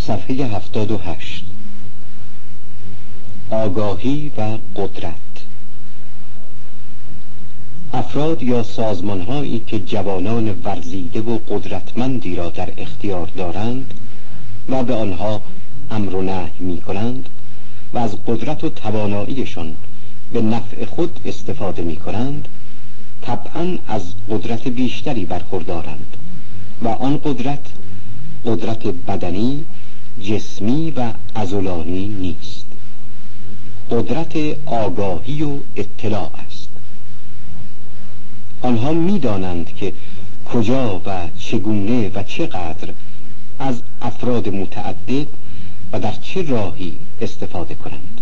صفحه 78. آگاهی و قدرت. افراد یا سازمان‌هایی که جوانان ورزیده و قدرتمندی را در اختیار دارند و به آنها امر و نهی می‌کنند و از قدرت و تواناییشان به نفع خود استفاده می‌کنند، طبعاً از قدرت بیشتری برخوردارند و آن قدرت بدنی، جسمی و عضلانی نیست. قدرت آگاهی و اطلاع است. آنها می‌دانند که کجا و چگونه و چقدر از افراد متعدد و در چه راهی استفاده کنند.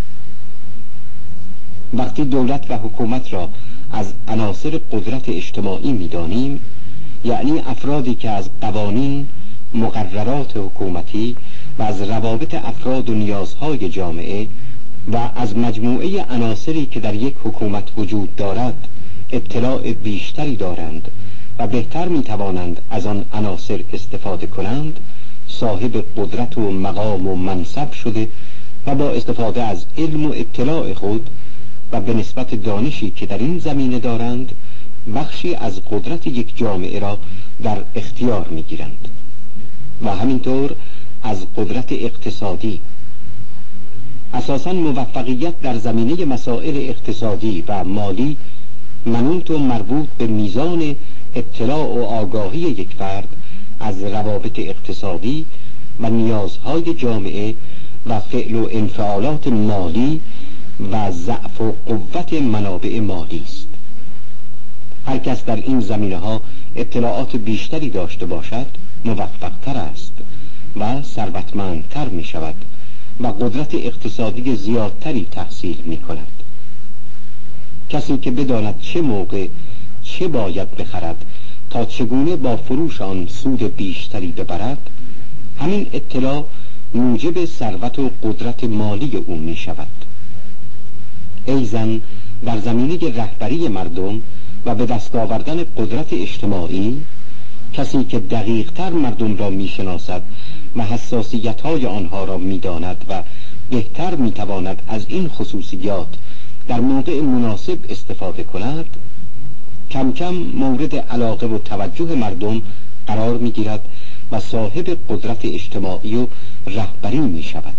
وقتی دولت و حکومت را از عناصر قدرت اجتماعی می‌دانیم، یعنی افرادی که از قوانین، مقررات حکومتی و از روابط افراد و نیازهای جامعه و از مجموعه عناصری که در یک حکومت وجود دارد اطلاع بیشتری دارند و بهتر می‌توانند از آن عناصر استفاده کنند، صاحب قدرت و مقام و منصب شده و با استفاده از علم و اطلاع خود و به نسبت دانشی که در این زمینه دارند، بخشی از قدرت یک جامعه را در اختیار می‌گیرند. و همینطور از قدرت اقتصادی. اساساً موفقیت در زمینه مسائل اقتصادی و مالی منوط و مربوط به میزان اطلاع و آگاهی یک فرد از روابط اقتصادی و نیازهای جامعه و فعل و انفعالات مالی و ضعف و قوت منابع مالی است. هر کس در این زمینه‌ها اطلاعات بیشتری داشته باشد موفق‌تر است و ثروتمندتر می شود و قدرت اقتصادی زیادتری تحصیل می کند. کسی که بداند چه موقع چه باید بخرد تا چگونه با فروش آن سود بیشتری ببرد، همین اطلاع موجب ثروت و قدرت مالی او می شود. ایضاً در زمینه رهبری مردم و به دست آوردن قدرت اجتماعی، کسی که دقیق‌تر مردم را می‌شناسد و حساسیت‌های آنها را می‌داند و بهتر می‌تواند از این خصوصیات در موقع مناسب استفاده کند، کم کم مورد علاقه و توجه مردم قرار می‌گیرد و صاحب قدرت اجتماعی و رهبری می‌شود.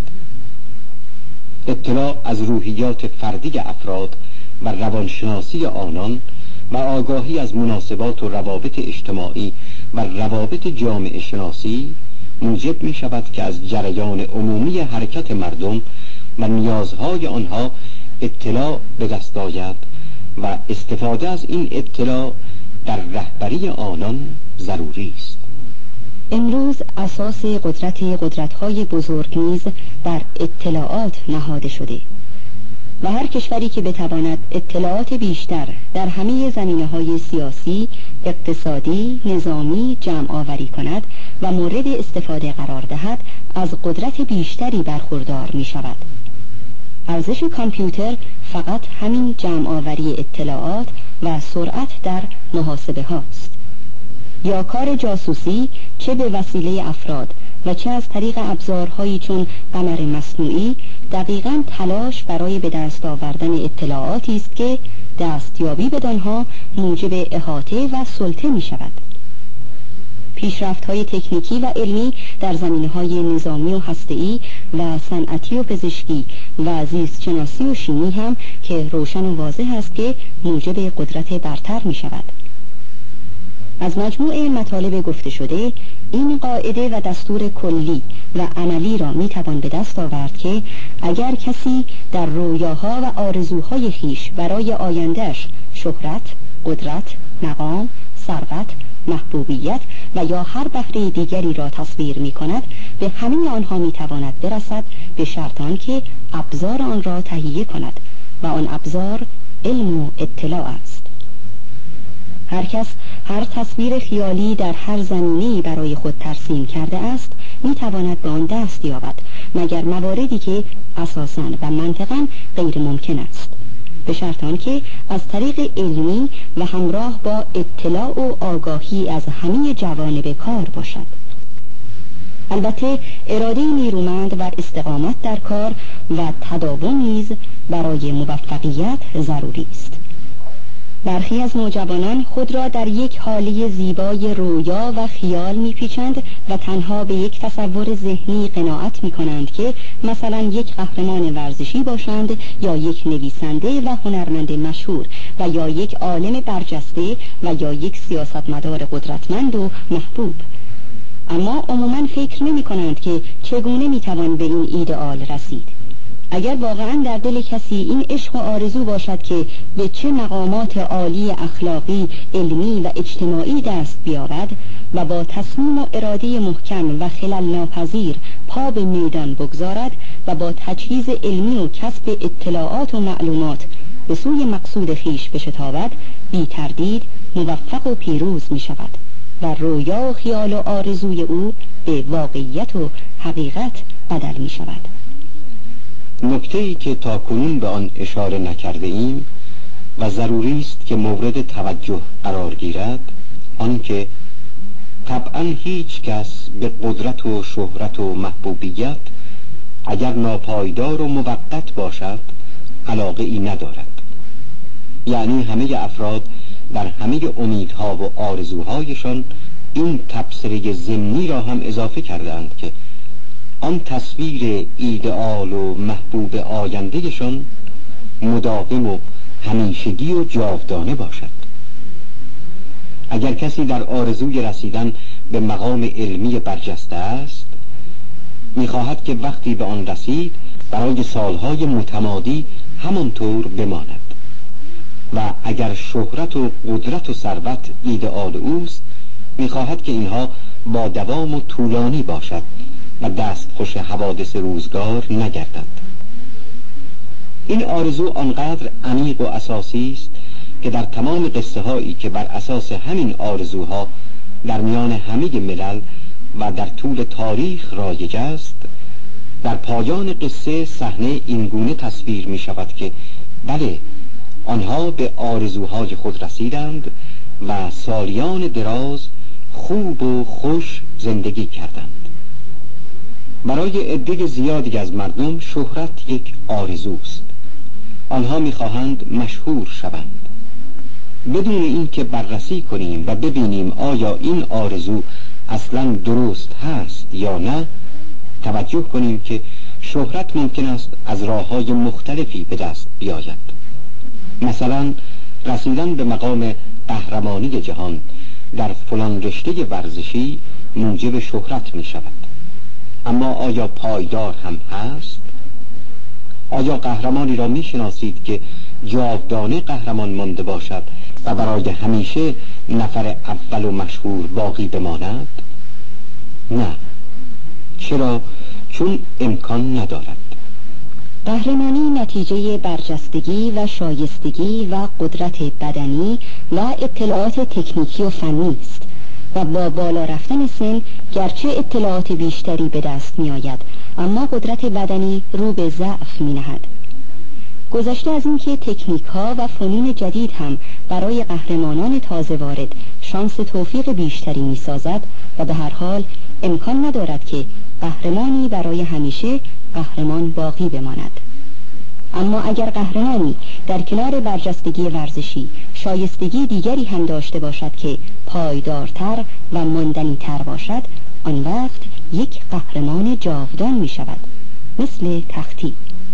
اطلاع از روحیات فردی افراد و روانشناسی آنان و آگاهی از مناسبات و روابط اجتماعی و روابط جامعه شناسی موجب می شود که از جریان عمومی حرکت مردم و نیازهای آنها اطلاع به دست آید و استفاده از این اطلاع در رهبری آنان ضروری است. امروز اساس قدرت‌های بزرگ نیز در اطلاعات نهاده شده و هر کشوری که بتواند اطلاعات بیشتر در همه زمینه‌های سیاسی، اقتصادی، نظامی جمع آوری کند و مورد استفاده قرار دهد، از قدرت بیشتری برخوردار می شود. ارزش کامپیوتر فقط همین جمع آوری اطلاعات و سرعت در محاسبه هاست. یا کار جاسوسی، چه به وسیله افراد و چه از طریق ابزارهایی چون قمر مصنوعی، دقیقاً تلاش برای به دست آوردن اطلاعاتی است که دستیابی بدانها موجب احاطه و سلطه می شود. پیشرفت‌های تکنیکی و علمی در زمینه‌های نظامی و هسته‌ای و صنعتی و پزشکی و زیستشناسی و شیمی هم که روشن و واضح است که موجب قدرت برتر می شود. از مجموعه مطالب گفته شده، این قاعده و دستور کلی و عملی را می توان به دست آورد که اگر کسی در رویاها و آرزوهای خیش برای آیندهش شهرت، قدرت، مقام، ثروت، محبوبیت و یا هر بهره دیگری را تصویر می کند، به همه آنها می تواند برسد به شرط آنکه ابزار آن را تهیه کند و آن ابزار علم و اطلاع است. هر کس هر تصویر خیالی در هر زمینه‌ای برای خود ترسیم کرده است می تواند به آن دست یابد، مگر مواردی که اساساً و منطقاً غیر ممکن است، به شرط آنکه از طریق علمی و همراه با اطلاع و آگاهی از همه جوانب کار باشد. البته اراده نیرومند و استقامت در کار و تداوم نیز برای موفقیت ضروری است. برخی از نوجوانان خود را در یک حاله زیبای رویا و خیال میپیچند و تنها به یک تصور ذهنی قناعت میکنند که مثلا یک قهرمان ورزشی باشند یا یک نویسنده و هنرمند مشهور و یا یک عالم برجسته و یا یک سیاستمدار قدرتمند و محبوب. اما عموما فکر نمی کنند که چگونه میتوان به این ایدئال رسید. اگر واقعا در دل کسی این عشق و آرزو باشد که به چه مقامات عالی اخلاقی، علمی و اجتماعی دست بیابد و با تصمیم و اراده محکم و خلل ناپذیر پا به میدان بگذارد و با تجهیز علمی و کسب اطلاعات و معلومات به سوی مقصود خیش بشتابد، بی تردید موفق و پیروز می شود و رویا و خیال و آرزوی او به واقعیت و حقیقت بدل می شود. نکته‌ای که تاکنون به آن اشاره نکرده ایم و ضروری است که مورد توجه قرار گیرد، آنکه طبعا هیچ کس به قدرت و شهرت و محبوبیت اگر ناپایدار و موقت باشد علاقه ای ندارد. یعنی همه افراد در همه امیدها و آرزوهایشان این تبصره ضمنی را هم اضافه کردند که آن تصویر ایدئال و محبوب آیندهشان مداوم و همیشگی و جاودانه باشد. اگر کسی در آرزوی رسیدن به مقام علمی برجسته است، می‌خواهد که وقتی به آن رسید برای سالهای متمادی همانطور بماند. و اگر شهرت و قدرت و ثروت ایدئال اوست، می‌خواهد که اینها با دوام و طولانی باشد و دستخوش حوادث روزگار نگردد. این آرزو آنقدر عمیق و اساسی است که در تمام قصه هایی که بر اساس همین آرزوها در میان همه ملل و در طول تاریخ رایج است، در پایان قصه صحنه اینگونه تصویر می شود که بله، آنها به آرزوهای خود رسیدند و سالیان دراز خوب و خوش زندگی کردند. برای عده زیادی از مردم شهرت یک آرزوست. آنها می‌خواهند مشهور شوند. بدون اینکه بررسی کنیم و ببینیم آیا این آرزو اصلاً درست هست یا نه، توجه کنیم که شهرت ممکن است از راه‌های مختلفی به دست بیاید. مثلا رسیدن به مقام قهرمانی جهان در فلان رشته ورزشی موجب شهرت می شود. اما آیا پایدار هم هست؟ آیا قهرمانی را می شناسید که جاودانه قهرمان مانده باشد و برای همیشه نفر اول و مشهور باقی بماند؟ نه. چرا؟ چون امکان ندارد. قهرمانی نتیجه برجستگی و شایستگی و قدرت بدنی و اطلاعات تکنیکی و فنی است و با بالا رفتن سن گرچه اطلاعات بیشتری به دست می آید، اما قدرت بدنی رو به ضعف می نهد. گذشته از این که تکنیک ها و فنون جدید هم برای قهرمانان تازه وارد شانس توفیق بیشتری می سازد و به هر حال امکان ندارد که قهرمانی برای همیشه قهرمان باقی بماند. اما اگر قهرمانی در کنار برجستگی ورزشی شایستگی دیگری هم داشته باشد که پایدارتر و ماندنی‌تر باشد، آن وقت یک قهرمان جاودان می شود، مثل تختی.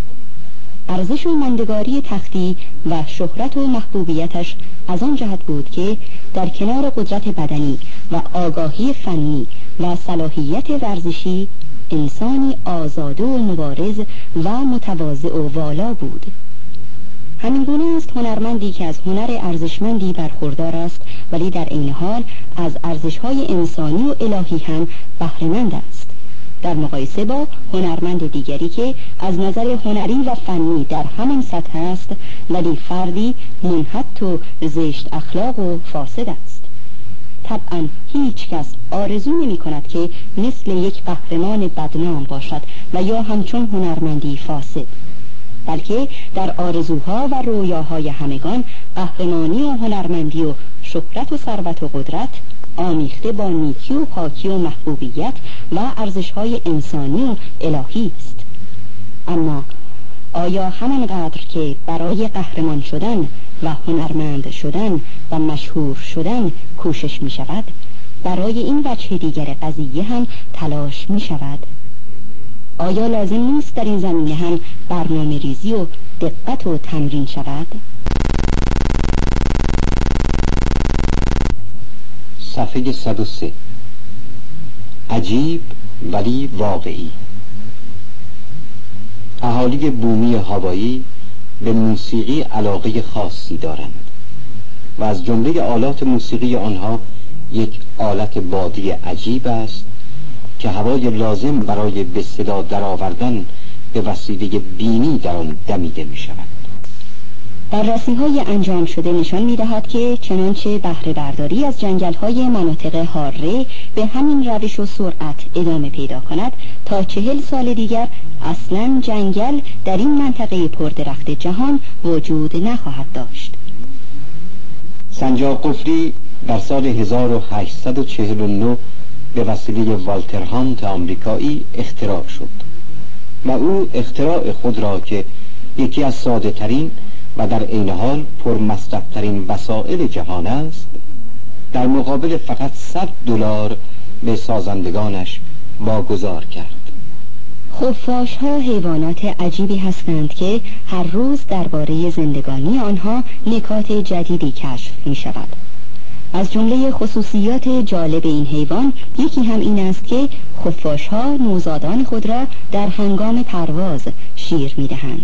ارزش و ماندگاری تختی و شهرت و محبوبیتش از آن جهت بود که در کنار قدرت بدنی و آگاهی فنی و صلاحیت ورزشی انسانی آزاده و مبارز و متواضع و والا بود. همین گونه است هنرمندی که از هنر ارزشمندی برخوردار است ولی در عین حال از ارزش‌های انسانی و الهی هم بهره‌مند است، در مقایسه با هنرمند دیگری که از نظر هنری و فنی در همان سطح است ولی فردی منحط و زشت اخلاق و فاسد است. طبعا هیچ کس آرزو نمی کند که مثل یک قهرمان بدنام باشد و یا همچون هنرمندی فاسد، بلکه در آرزوها و رویاهای همگان قهرمانی و هنرمندی و شهرت و ثروت و قدرت آمیخته با نیکی و پاکی و محبوبیت و ارزش‌های انسانی و الهی است. اما آیا همانقدر که برای قهرمان شدن و هنرمند شدن و مشهور شدن کوشش می شود، برای این وجه دیگر قضیه هم تلاش می شود؟ آیا لازم نیست در این زمینه هم برنامه ریزی و دقت و تمرین شود؟ صفحه 103. عجیب ولی واقعی. اهالی بومی هاوایی به موسیقی علاقه خاصی دارند و از جمله آلات موسیقی آنها یک آلت بادی عجیب است که هوای لازم برای به صدا درآوردن به وسیله بینی در آن دمیده می شود. بررسی‌های انجام شده نشان می‌دهد که چنانچه بهره برداری از جنگل‌های مناطق حاره به همین روش و سرعت ادامه پیدا کند، تا 40 سال دیگر اصلاً جنگل در این منطقه پردرخت جهان وجود نخواهد داشت. سنجاق قفلی در سال 1849 به وسیله والتر هانت آمریکایی اختراع شد و او اختراع خود را که یکی از ساده ترین و در عین حال پرمصرف‌ترین وسایل جهان است، در مقابل فقط $100 به سازندگانش واگذار کرد. خفاش‌ها حیوانات عجیبی هستند که هر روز درباره زندگانی آنها نکات جدیدی کشف می شود. از جمله خصوصیات جالب این حیوان یکی هم این است که خفاش‌ها نوزادان خود را در هنگام پرواز شیر می دهند.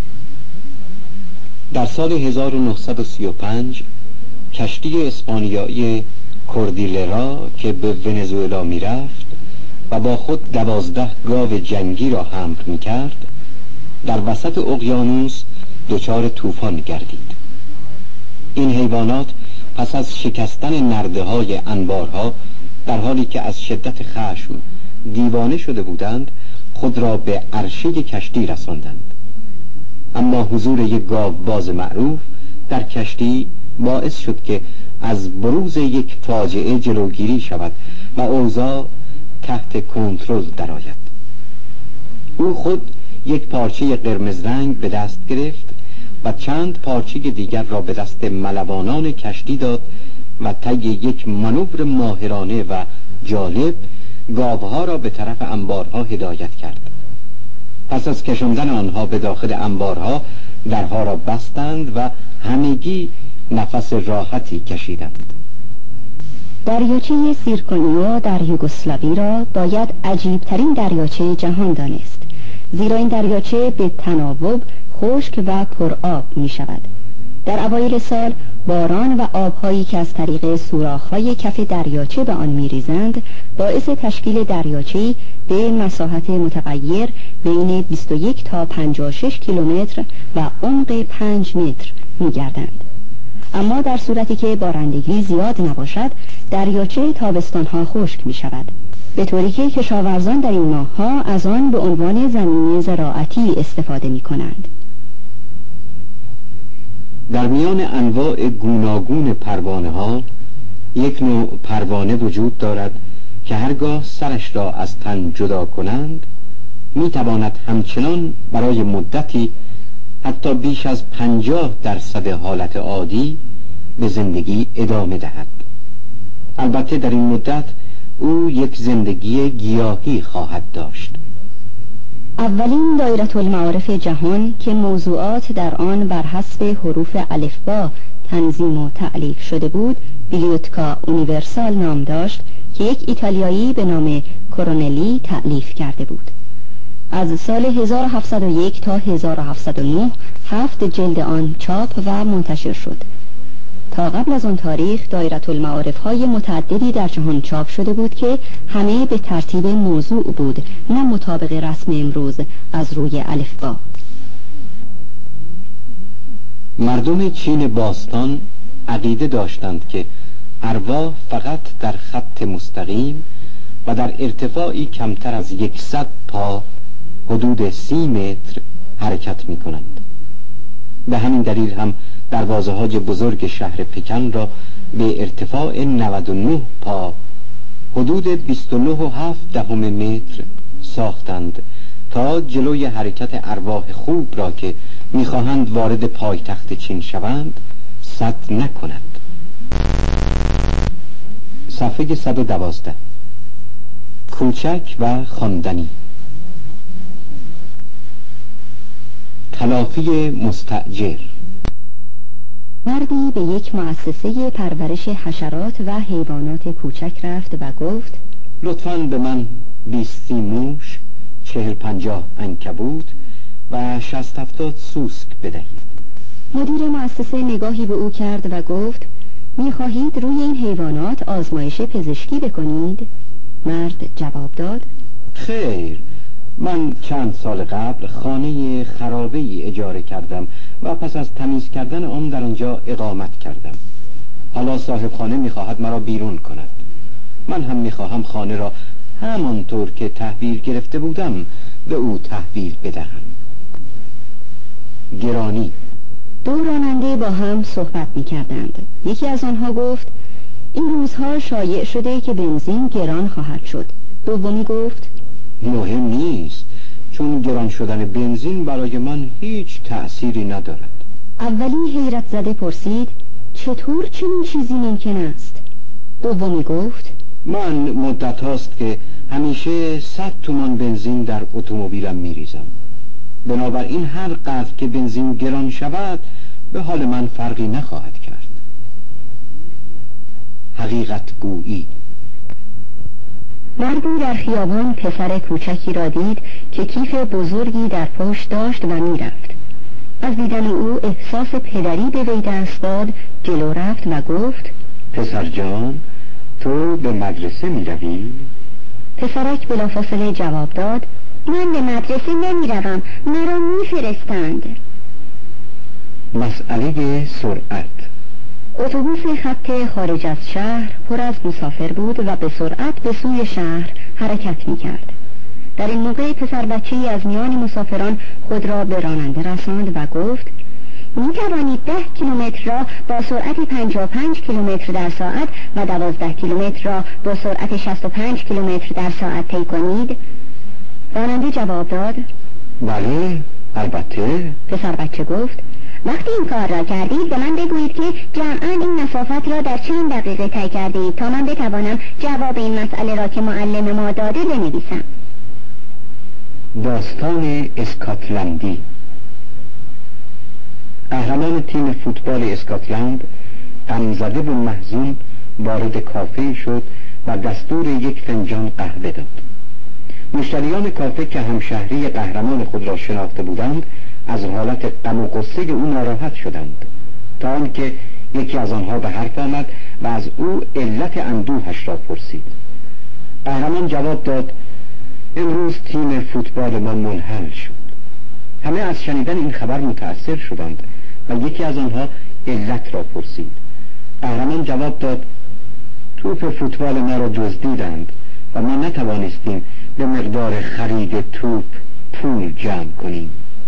در سال 1935 کشتی اسپانیایی کوردیلرا که به ونزوئلا می رفت و با خود 12 گاو جنگی را حمل می کرد، در وسط اقیانوس دچار طوفان گردید. این حیوانات پس از شکستن نرده‌های انبارها، در حالی که از شدت خشم دیوانه شده بودند، خود را به عرشه کشتی رساندند. اما حضور یک گاوباز معروف در کشتی باعث شد که از بروز یک فاجعه جلوگیری شود و اوضاع تحت کنترل درآید. او خود یک پارچه قرمز رنگ به دست گرفت و چند پارچه دیگر را به دست ملوانان کشتی داد و طی یک مانور ماهرانه و جالب گاوها را به طرف انبارها هدایت کرد. پس از کشاندن آنها به داخل انبارها درها را بستند و همگی نفس راحتی کشیدند. دریاچه سیرکونیو در یوگسلاوی را باید عجیبترین دریاچه جهان دانست، زیرا این دریاچه به تناوب خشک و پرآب می شود. در اوایل سال باران و آبهایی که از طریق سوراخ‌های کف دریاچه به آن می‌ریزند باعث تشکیل دریاچه‌ای به مساحت متغیر بین 21 تا 56 کیلومتر و عمق 5 متر می‌گردند. اما در صورتی که بارندگی زیاد نباشد، دریاچه تابستان‌ها خشک می‌شود، به طوری که کشاورزان در این ماه‌ها از آن به عنوان زمین زراعتی استفاده می‌کنند. در میان انواع گوناگون پروانه ها یک نوع پروانه وجود دارد که هرگاه سرش را از تن جدا کنند می تواند همچنان برای مدتی حتی بیش از 50% حالت عادی به زندگی ادامه دهد. البته در این مدت او یک زندگی گیاهی خواهد داشت. اولین دایره المعارف جهان که موضوعات در آن بر حسب حروف الفبا تنظیم و تألیف شده بود، بیلیوتکا اونیورسال نام داشت که یک ایتالیایی به نام کورونلی تألیف کرده بود. از سال 1701 تا 1709 7 جلد آن چاپ و منتشر شد. تا قبل از آن تاریخ دایره المعارف های متعددی در جهان چاپ شده بود که همه به ترتیب موضوع بود، نه مطابق رسم امروز از روی الفبا. مردم چین باستان عقیده داشتند که ارواح فقط در خط مستقیم و در ارتفاعی کمتر از 100 پا حدود 30 متر حرکت می کنند. به همین دلیل هم دروازه های بزرگ شهر پکن را به ارتفاع 99 پا حدود 29.7 متر ساختند تا جلوی حرکت ارواح خوب را که می‌خواهند وارد پایتخت چین شوند سد نکند. صفحه 112. کوچک و خواندنی. تلافی مستأجر. مردی به یک مؤسسه پرورش حشرات و حیوانات کوچک رفت و گفت لطفاً به من 20 موش، 40-50 عنکبوت و 60-70 سوسک بدهید. مدیر مؤسسه نگاهی به او کرد و گفت می‌خواهید روی این حیوانات آزمایش پزشکی بکنید؟ مرد جواب داد خیر، من چند سال قبل خانه خرابه‌ای اجاره کردم و پس از تمیز کردن آن در آنجا اقامت کردم. حالا صاحب خانه می‌خواهد مرا بیرون کند. من هم می‌خواهم خانه را همانطور که تحویل گرفته بودم به او تحویل بدهم. گرانی. دو راننده با هم صحبت می‌کردند. یکی از آنها گفت این روزها شایع شده که بنزین گران خواهد شد. دومی گفت مهم نیست، چون گران شدن بنزین برای من هیچ تأثیری ندارد. اولی حیرت زده پرسید چطور چنین چیزی ممکن است؟ دومی گفت من مدت هاست که همیشه 100 تومان بنزین در اتومبیلم میریزم. بنابراین هر قدر که بنزین گران شود به حال من فرقی نخواهد کرد. حقیقت گویی. مردی در خیابان پسر کوچکی را دید که کیف بزرگی در پشت داشت و میرفت. از دیدن او احساس پدری به وی دست داد، جلو رفت و گفت پسر جان، تو به مدرسه میروی؟ پسرک بلافاصله جواب داد من به مدرسه نمیروم، مرا میفرستند. مسئله سرعت. اتوبوس خط خارج از شهر پر از مسافر بود و به سرعت به سوی شهر حرکت میکرد. در این موقع پسر بچه‌ای از میان مسافران خود را به راننده رساند و گفت می توانید 10 کیلومتر را با سرعت 55 کیلومتر در ساعت و 12 کیلومتر را با سرعت 65 کیلومتر در ساعت طی کنید؟ راننده جواب داد بله، البته. پسر بچه گفت وقتی این کار را کردید به من بگویید که جمعاً این مسافت را در چند دقیقه طی کرده اید تا من بتوانم جواب این مسئله را که معلم ما داده بنویسم. داستان اسکاتلندی. قهرمان تیم فوتبال اسکاتلند غمزده و محزون وارد کافه شد و دستور یک فنجان قهوه داد. مشتریان کافه که همشهری قهرمان خود را شناخته بودند از حالت غم و غصه او ناراحت شدند، تا آنکه یکی از آنها به حرف آمد و از او علت اندوهش را پرسید. قهرمان جواب داد امروز تیم فوتبال ما منحل شد. همه از شنیدن این خبر متأثر شدند و یکی از آنها علت را پرسید. قهرمان جواب داد توپ فوتبال ما را دزدیدند و ما نتوانستیم به مقدار خرید توپ پول جمع کنیم.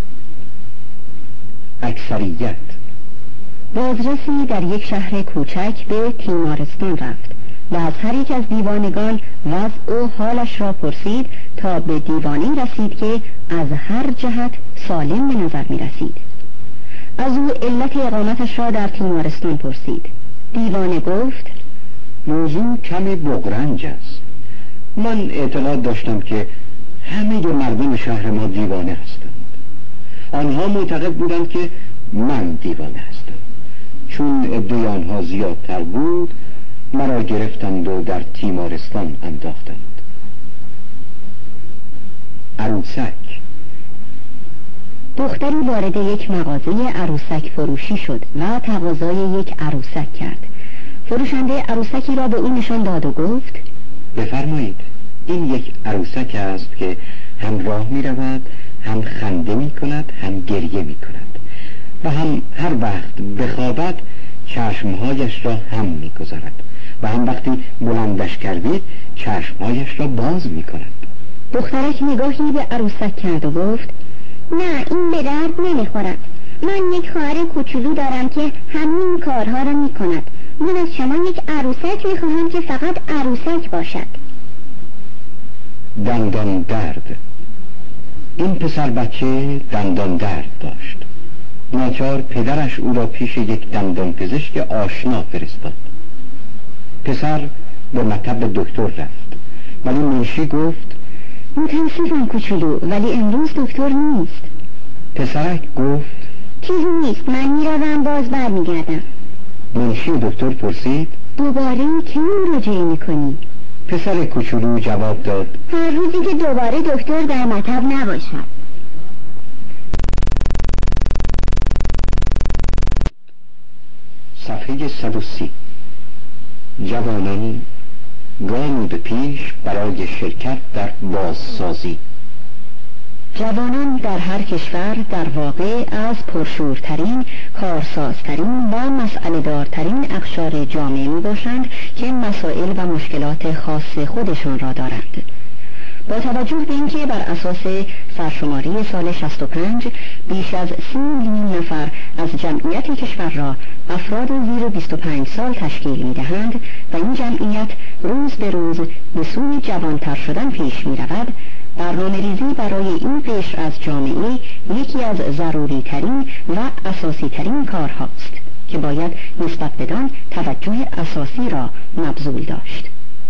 اکثریت. بازرسی در یک شهر کوچک به تیمارستان رفت و از هر یک از دیوانگان وضع و حالش را پرسید تا به دیوانه‌ای رسید که از هر جهت سالم به نظر می رسید. از او علت اقامتش را در تیمارستان پرسید. دیوانه گفت موضوع کمی بغرنج است. من اطلاع داشتم که همه مردم شهر ما دیوانه هستند. آنها معتقد بودند که من دیوانه هستم. چون عده آنها زیادتر بود مرا گرفتند و در تیمارستان انداختند. عروسک. دختری وارد یک مغازه عروسک فروشی شد و تقاضای یک عروسک کرد. فروشنده عروسکی را به او نشان داد و گفت بفرمایید، این یک عروسک است که هم راه می رود، هم خنده می کند، هم گریه می کند و هم هر وقت بخوابد چشمهایش را هم می گذارد و هم وقتی بلندش کردید چشمهایش را باز می کند. دخترک نگاهی به عروسک کرد و گفت نه، این به درد نمی خورد. من یک خواهر کوچولو دارم که همین کارها را می کند. من از شما یک عروسک می خواهم که فقط عروسک باشد. دندان درد. این پسر بچه دندان درد داشت. ناچار پدرش او را پیش یک دندان پزشک آشنا فرستاد. پسر به مطب دکتر رفت، ولی منشی گفت متاسفم کوچولو، ولی امروز دکتر نیست. پسرک گفت چیزی نیست، من میروم باز برمیگردم. منشی دکتر پرسید دوباره کی مراجعه میکنی؟ پسر کوچولو جواب داد هر روزی که دوباره دکتر در مطب نباشد. صفحه 130. جوانان گامی به پیش برای شرکت در بازسازی. جوانان در هر کشور در واقع از پرشورترین، کارسازترین و مسئله دارترین اقشار جامعه می باشند که مسائل و مشکلات خاص خودشان را دارند. با توجه به اینکه بر اساس سرشماری سال 65 بیش از 30 میلیون نفر از جمعیت کشور را افراد زیر 25 سال تشکیل می‌دهند و این جمعیت روز به روز به سوی جوانتر شدن پیش می‌رود، برنامه‌ریزی برای این قشر از جامعه یکی از ضروری ترین و اساسی ترین کارهاست که باید نسبت بدان توجه اساسی را مبذول داشت.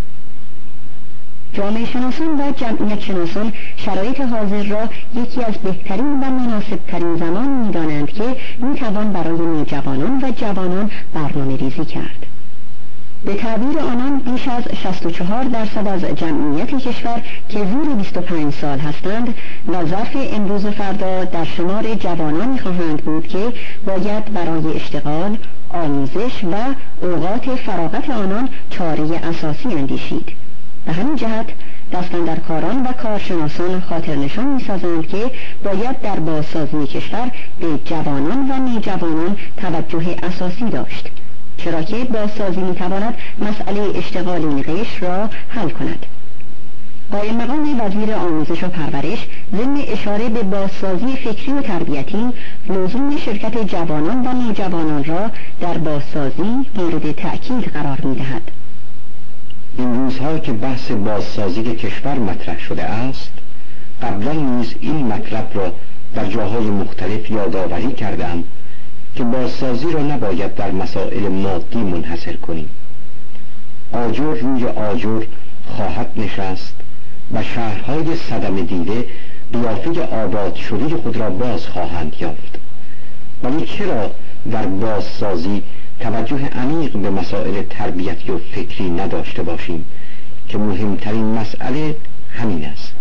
جامعه شناسان و جمعیت شناسان شرایط حاضر را یکی از بهترین و مناسبترین زمان می‌دانند که می‌توان برای نوجوانان و جوانان برنامه ریزی کرد. به تعبیر آنان بیش از 64% از جمعیت کشور که زیر 25 سال هستند و ظرف امروز و فردا در شمار جوانانی خواهند بود که باید برای اشتغال، آموزش و اوقات فراغت آنان چاره اساسی اندیشید. به همین جهت دستاندرکاران و کارشناسان خاطرنشان می‌سازند که باید در بازسازی کشور به جوانان و نوجوانان توجه اساسی داشت، چرا که بازسازی می‌تواند مسئله اشتغال این قشر را حل کند. قائم مقام وزیر آموزش و پرورش ضمن اشاره به بازسازی فکری و تربیتی لزوم شرکت جوانان و نوجوانان را در بازسازی مورد تأکید قرار می‌دهد. این روزها که بحث بازسازی کشور مطرح شده است، قبلا نیز این مطلب را در جاهای مختلف یادآوری کردم که بازسازی را نباید در مسائل مادی منحصر کنیم. آجر روی آجر خواهد نشست و شهرهای صدمه دیده قیافه آباد شده خود را باز خواهند یافت. ولی چرا در بازسازی توجه عمیق به مسائل تربیتی و فکری نداشته باشیم که مهمترین مسئله همین است؟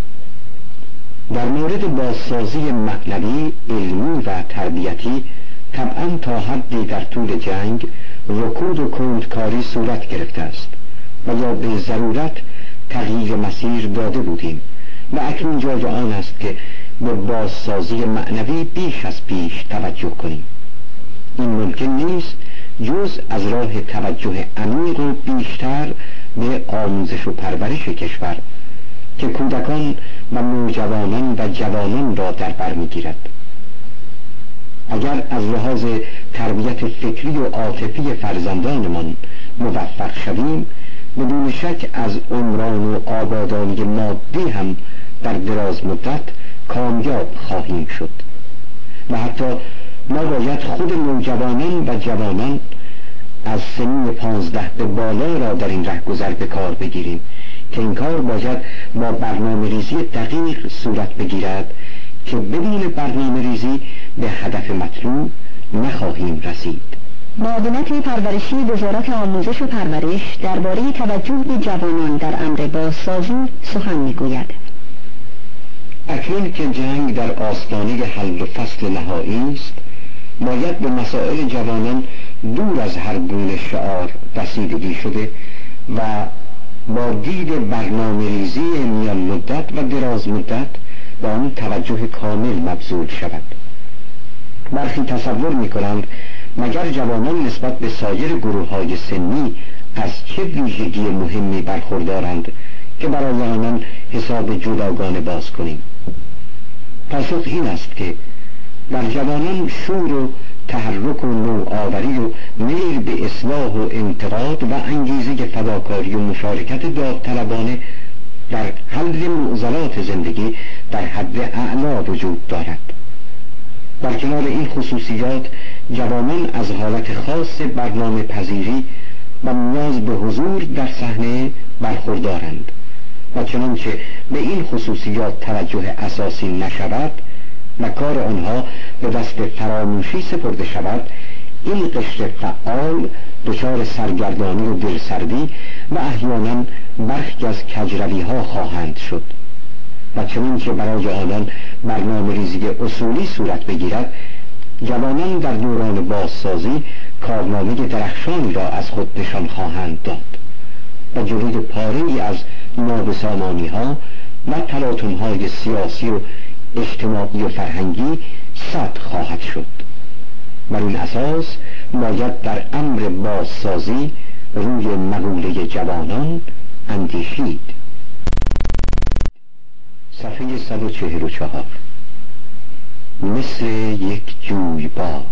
در مورد بازسازی معنوی، علمی و تربیتی طبعا تا حدی در طول جنگ رکود و کندکاری صورت گرفته است و یا به ضرورت تغییر مسیر داده بودیم و اکنون جای آن است که به بازسازی معنوی بیش از پیش توجه کنیم. این ممکن نیست جز از راه توجه عمیق و بیشتر به آموزش و پرورش کشور که کودکان و نوجوانان و جوانان را در بر می‌گیرد. اگر از لحاظ تربیت فکری و عاطفی فرزندانمان موفق شویم، بدون شک از عمران و آبادانی مادی هم در دراز مدت کامیاب خواهیم شد و حتی ما باید خود نوجوانان و جوانان از سنین 15 به بالا را در این رهگذر به کار بگیریم که این کار باید با برنامه ریزی دقیق صورت بگیرد که بدون برنامه ریزی به هدف مطلوب نخواهیم رسید. معاونت پرورشی وزارت آموزش و پرورش درباره توجه به جوانان در امر بازسازی سخن میگوید. اکنون که جنگ در آستانه حل و فصل نهایی است، باید به مسائل جوانان دور از هر گونه شعار رسیدگی شده و با دید برنامه ریزی میان مدت و دراز مدت با آن توجه کامل مبذول شود. برخی تصور می کنند مگر جوانان نسبت به سایر گروه‌های سنی از چه ویژگی مهمی برخوردارند که برای آنان حساب جداگانه باز کنیم؟ پاسخ این است که در جوانان شور و تحرک و نوآوری و میل به اصلاح و انتقاد و انگیزه فداکاری و مشارکت داوطلبانه در حل معضلات زندگی در حد اعلا وجود دارد. در کنار این خصوصیات جوانان از حالت خاص برنامه پذیری و نیاز به حضور در صحنه برخوردارند و چنانچه به این خصوصیات توجه اساسی نشود و کار آنها به دست فراموشی سپرده شود، این قشر فعال دچار سرگردانی و دلسردی و احیانا برخی از کجروی ها خواهند شد و چنانچه برای آنان برنامه ریزی اصولی صورت بگیرد، جوانان در دوران بازسازی کارنامه درخشانی را از خود نشان خواهند داد و جلوی پاره‌ای از نابسامانی ها و تلاطم های سیاسی و اجتماعی و فرهنگی سد خواهد شد. بر این اساس باید در امر بازسازی روی مقوله جوانان اندیشید. صفحه 144. مثل یک جویبار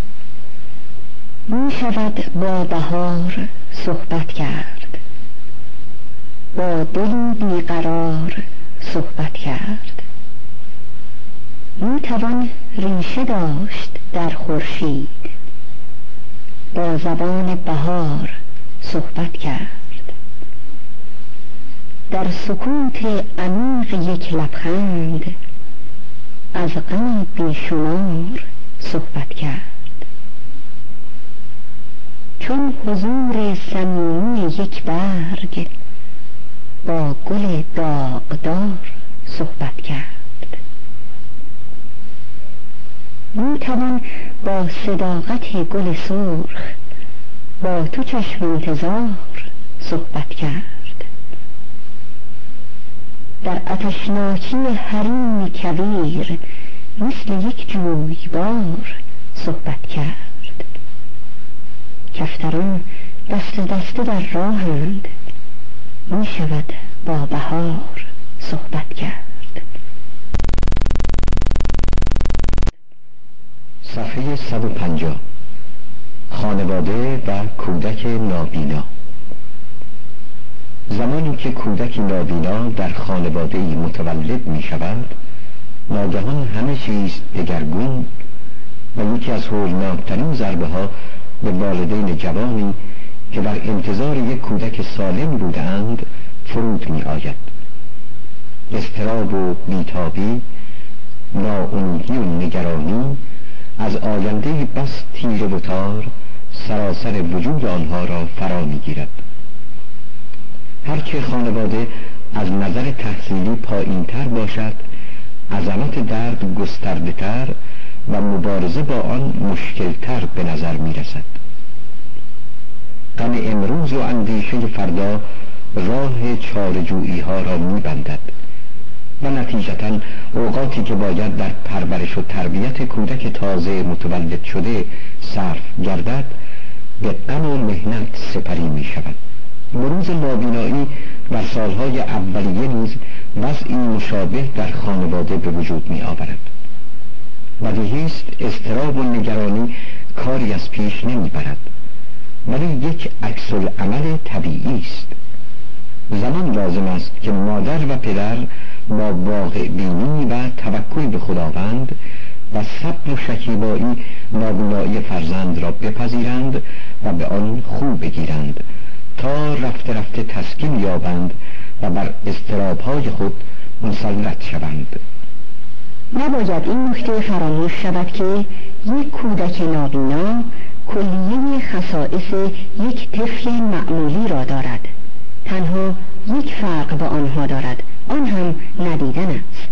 می شود با بهار صحبت کرد، با دلی بیقرار صحبت کرد. می توان ریشه داشت در خورشید، با زبان بهار صحبت کرد. در سکوت عمیق یک لبخند از غم بیشمار صحبت کرد. چون حضور صمیمی یک برگ با گل داغدار صحبت کرد. می توان با صداقت گل سرخ با تو چشم انتظار صحبت کرد. در آتشناکی حریم کویر مثل یک جویبار صحبت کرد. کفتران دست دسته در راهند، می شود با بهار صحبت کرد. صفحه 150. خانواده و کودک نابینا. زمانی که کودک نابینا در خانواده‌ای متولد می شود، ناگهان همه چیز دگرگون و یکی از هولناکترین ضربه ها به والدین جوانی که در انتظار یک کودک سالم بودند فرود می آید. اضطراب و بیتابی، ناامیدی و نگرانی از آینده بس تیره و تار سراسر وجود آنها را فرا می گیرد. هرچه خانواده از نظر تحصیلی پایین تر باشد، عظمت درد گسترده تر و مبارزه با آن مشکل تر به نظر می رسد. غم امروز و اندیشه فردا راه چاره‌جویی ها را می بندد و نتیجتاً اوقاتی که باید در پرورش و تربیت کودک تازه متولد شده صرف گردد به غم و محنت سپری می شود. بروز نابینایی در سالهای اولیه نیز وضعی مشابه در خانواده به وجود می آورد. بدیهی است اضطراب و نگرانی کاری از پیش نمی برد، ولی یک عکس العمل طبیعی است. زمان لازم است که مادر و پدر با واقع بینی و توکل به خداوند و صبر و شکیبایی نابینایی فرزند را بپذیرند و به آن خو بگیرند تا رفته رفته تسکین یابند و بر اضطراب‌های خود مسلط شوند. نباید این نکته فراموش شود که یک کودک نابینا کلیه خصائص یک طفل معمولی را دارد. تنها یک فرق با آنها دارد، آن هم ندیدن است.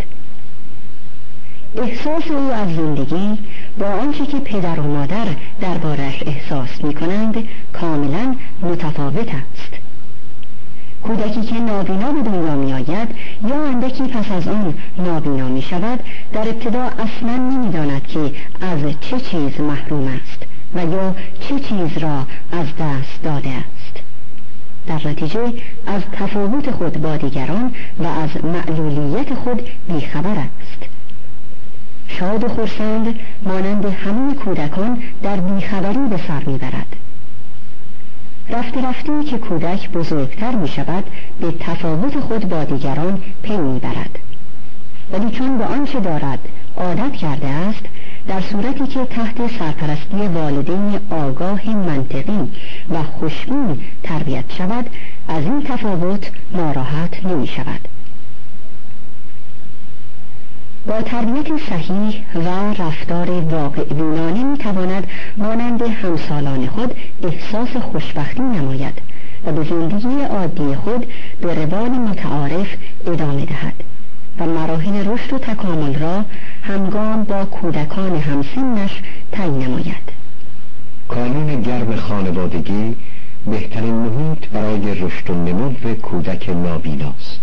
احساس او از زندگی با آنچه که پدر و مادر دربارش احساس می کنند کاملا متفاوت است. کودکی که نابینا به دنیا می آید یا اندکی پس از آن نابینا می شود در ابتدا اصلا نمی داند که از چه چیز محروم است و یا چه چیز را از دست داده است. در نتیجه از تفاوت خود با دیگران و از معلولیت خود بیخبر است. شاد و خرسند مانند همه کودکان در بیخبری به سر میبرد. رفته رفته که کودک بزرگتر می شود به تفاوت خود با دیگران پی می برد، ولی چون به آنچه دارد عادت کرده است، در صورتی که تحت سرپرستی والدین آگاه منطقی و خوشبین تربیت شود، از این تفاوت ناراحت نمی شود. با تربیت صحیح و رفتار واقع بینانه می تواند مانند همسالان خود احساس خوشبختی نماید و به زندگی عادی خود به روال متعارف ادامه دهد و مراحل رشد و تکامل را همگام با کودکان همسنش تعیین نماید. کانون گرم خانوادگی بهترین محیط برای رشد و نمو کودک نابیناست.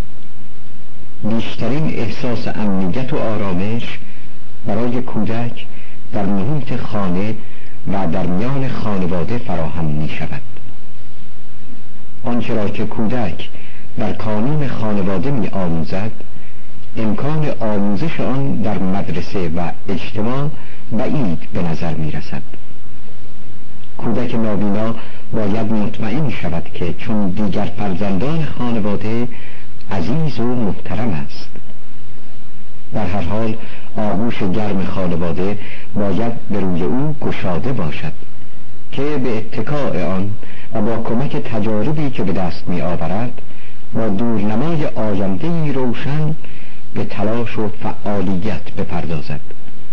بیشترین احساس امنیت و آرامش برای کودک در محیط خانه و در میان خانواده فراهم می شود. آنچه را که کودک در کانون خانواده می آموزد، امکان آموزش آن در مدرسه و اجتماع بعید به نظر می رسد. کودک نابینا باید مطمئن شود که چون دیگر فرزندان خانواده عزیز و محترم است. در هر حال آغوش گرم خانواده باید به روی او گشاده باشد که به اتکاء آن و با کمک تجاربی که به دست می آورد با دورنمای آینده‌ای روشن به تلاش و فعالیت بپردازد.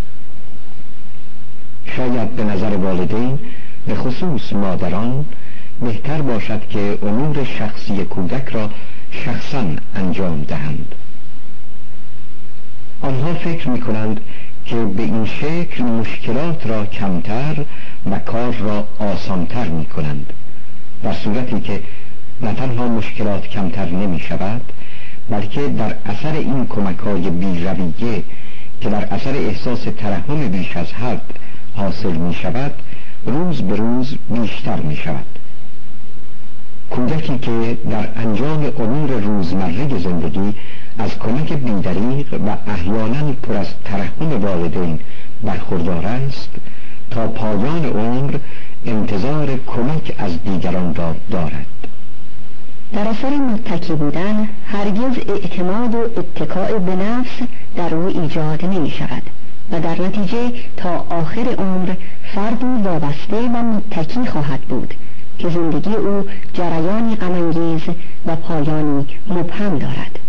شاید به نظر والدین، به خصوص مادران، بهتر باشد که امور شخصی کودک را شخصاً انجام دهند. آنها فکر می کنند که به این شکل مشکلات را کمتر و کار را آسانتر می کنند، در صورتی که نه تنها مشکلات کمتر نمی شود، بلکه در اثر این کمک‌های بی‌رویه که در اثر احساس ترحم بیش از حد حاصل می شود، روز به روز بیشتر می شود. کودکی که در انجام امور روزمره زندگی از کمک بی‌دریغ و احیانا پر از ترحم والدین برخوردار است، تا پایان عمر انتظار کمک از دیگران را دارد. در اثر متکی بودن هرگز اعتماد و اتکاء به نفس در او ایجاد نمی شود و در نتیجه تا آخر عمر فردی وابسته و متکی خواهد بود که زندگی او جریانی غم‌انگیز و پایانی مبهم دارد.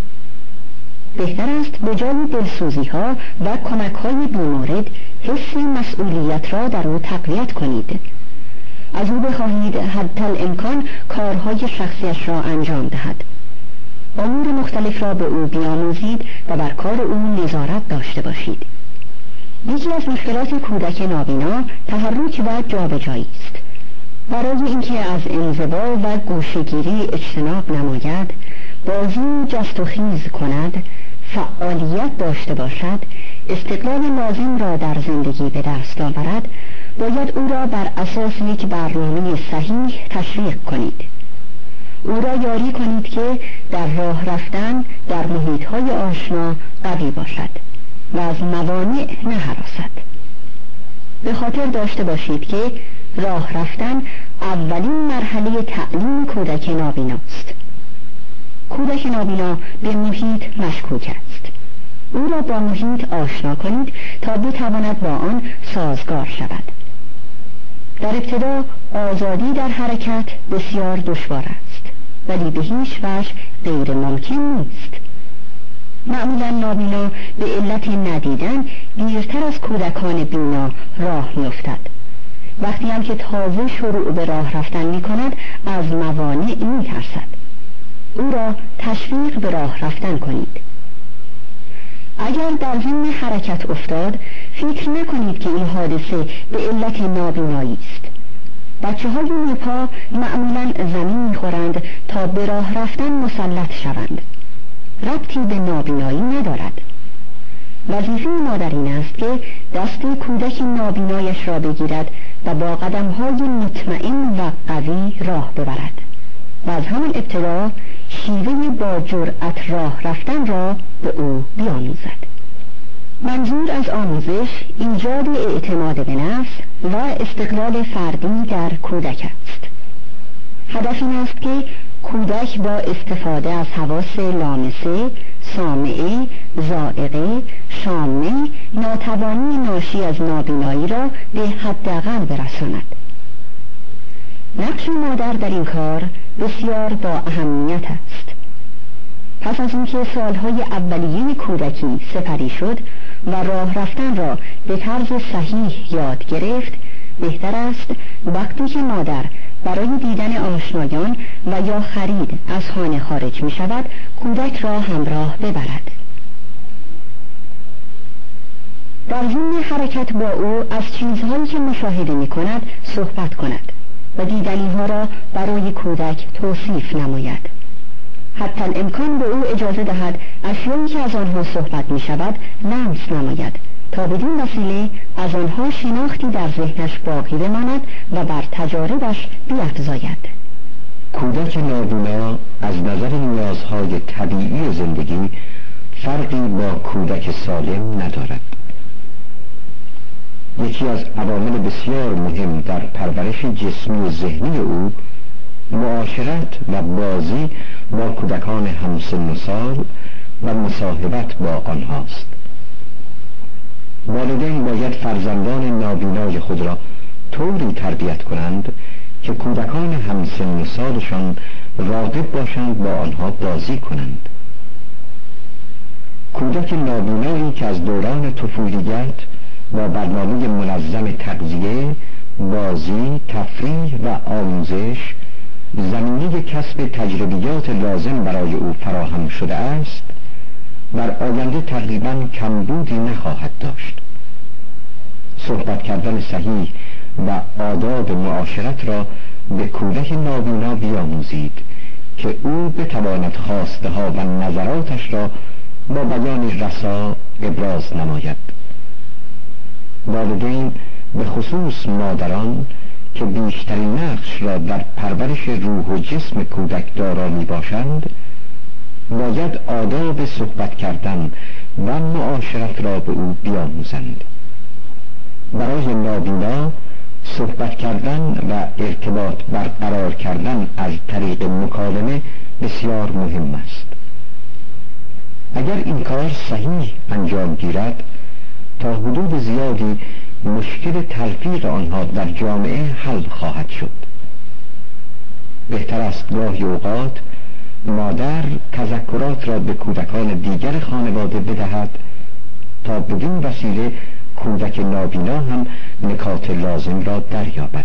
بهتر است به جای دلسوزی ها و کمک های بیمورد حس مسئولیت را در او تقویت کنید. از او بخواهید حتی الامکان کارهای شخصیش را انجام دهد. امور مختلف را به او بیاموزید و بر کار او نظارت داشته باشید. یکی از مشکلات کودک نابینا تحرک و جابجایی است. برای اینکه از انزوا و گوشه‌گیری اجتناب نماید، بازی جست و خیز کند، فعالیت داشته باشد، استقلال لازم را در زندگی به دست آورد، باید او را بر اساس یک برنامه صحیح تشویق کنید. او را یاری کنید که در راه رفتن در محیط‌های آشنا قوی باشد و از موانع نهراسد. به خاطر داشته باشید که راه رفتن اولین مرحله تعلیم کودک نابیناست. کودک نابینا به محیط مشکوک است. او را با محیط آشنا کنید تا بتواند با آن سازگار شود. در ابتدا آزادی در حرکت بسیار دشوار است، ولی به هیچ وجه غیر ممکن نیست. معمولا نابینا به علت ندیدن دیرتر از کودکان بینا راه می‌افتد. وقتی هم که تازه شروع به راه رفتن می کند از موانع می ترسد. او را تشویق به راه رفتن کنید. اگر در ضمن حرکت افتاد، فکر نکنید که این حادثه به علت نابینایی است. بچه‌های نیپا معمولا زمین می‌خورند تا به راه رفتن مسلط شوند. ربطی به نابینایی ندارد. وظیفه مادر این است که دست کودک نابینایش را بگیرد و با قدم‌های مطمئن و قوی راه ببرد و از همان ابتدا شیوه با جرأت راه رفتن را به او بیاموزد. منظور از آموزش ایجاد اعتماد به نفس و استقلال فردی در کودک است. هدف این است که کودک با استفاده از حواس لامسه، سامعه، ذائقه، شامه، ناتوانی ناشی از نابینایی را به حداقل برساند. نقش مادر در این کار بسیار با اهمیت است. پس از اینکه سالهای اولیه کودکی سپری شد و راه رفتن را به طرز صحیح یاد گرفت، بهتر است وقتی که مادر برای دیدن آشنایان و یا خرید از خانه خارج می شود کودک را همراه ببرد. در ضمن حرکت با او از چیزهایی که مشاهده می کند صحبت کند و دیدنی ها را برای کودک توصیف نماید. حتی الامکان به او اجازه دهد اشیایی که از آنها صحبت می شود لمس نماید تا بدون وسیله از آنها شناختی در ذهنش باقی بماند و بر تجاربش بیفزاید. کودک نابینا از نظر نیازهای طبیعی زندگی فرقی با کودک سالم ندارد. یکی از عوامل بسیار مهم در پرورش جسمی و ذهنی او معاشرت و بازی با کودکان همسن و سال و مصاحبت با آنهاست. والدین باید فرزندان نابینای خود را طوری تربیت کنند که کودکان همسن و سالشان راغب باشند با آنها بازی کنند. کودک نابینایی که از دوران طفولیت با برنامه منظم تغذیه، بازی، تفریح و آموزش زمینه کسب تجربیات لازم برای او فراهم شده است، در آینده تقریباً کمبودی نخواهد داشت. صحبت کردن صحیح و آداب معاشرت را به کودک نابینا بیاموزید که او بتواند خواسته ها و نظراتش را با بیان رسا ابراز نماید. والدین به خصوص مادران که بیشترین نقش را در پرورش روح و جسم کودک دارا می باشند باید آداب صحبت کردن و معاشرت را به او بیاموزند. برای نابینا صحبت کردن و ارتباط برقرار کردن از طریق مکالمه بسیار مهم است. اگر این کار صحیح انجام گیرد تا حدود زیادی مشکل تلفیق آنها در جامعه حل خواهد شد. بهتر است گاهی اوقات مادر تذکرات را به کودکان دیگر خانواده بدهد تا بدین وسیله کودک نابینا هم نکات لازم را دریابد.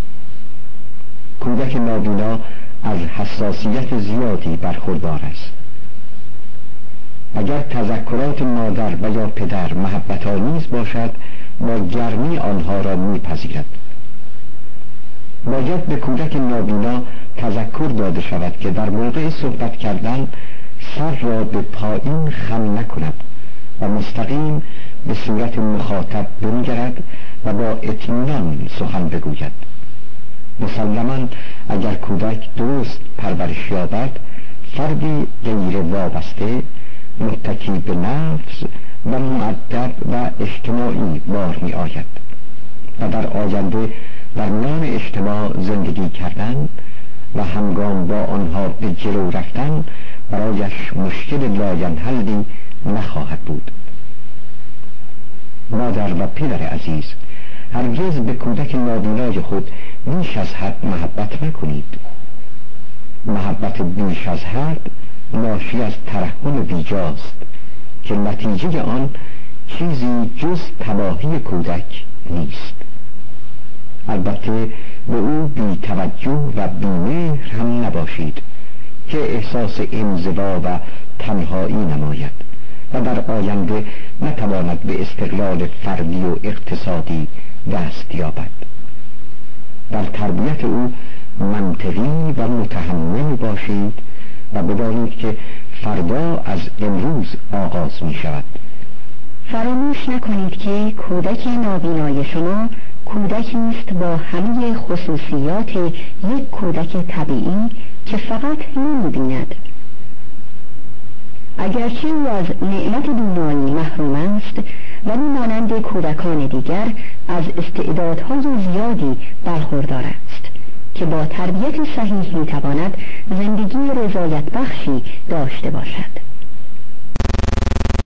کودک نابینا از حساسیت زیادی برخوردار است. اگر تذکرات مادر و یا پدر محبت‌آمیز باشد با گرمی آنها را میپذیرد. باید به کودک نابینا تذکر داده شود که در موقع صحبت کردن سر را به پایین خم نکند و مستقیم به صورت مخاطب بنگرد و با اطمینان سخن بگوید. مسلماً اگر کودک درست پرورش یابد فردی غیر وابسته، متکی به نفس و مؤدب و اجتماعی بار می آید و در آینده در میان اجتماع زندگی کردن و همگام با آنها به جلو رفتن برایش مشکل لاینحلی نخواهد بود. مادر و پدر عزیز، هرگز به کودک نابینای خود بیش از حد محبت نکنید. محبت بیش از حد ناشی از ترحم بیجاست که نتیجه آن چیزی جز تباهی کودک نیست. البته به او بی توجه و بی مهر هم نباشید که احساس انزوا و تنهایی نماید و در آینده نتواند به استقلال فردی و اقتصادی دست یابد. در تربیت او منطقی و متحمل باشید و بدانید که فردا از امروز آغاز می شود. فراموش نکنید که کودک نابینای شما کودکی است با همه خصوصیات یک کودک طبیعی که فقط نمی‌بیند. اگرچه او از نعمت بینایی محروم است، ولی مانند کودکان دیگر از استعدادهای زیادی برخوردار است که با تربیت صحیح میتواند زندگی رضایت بخشی داشته باشد.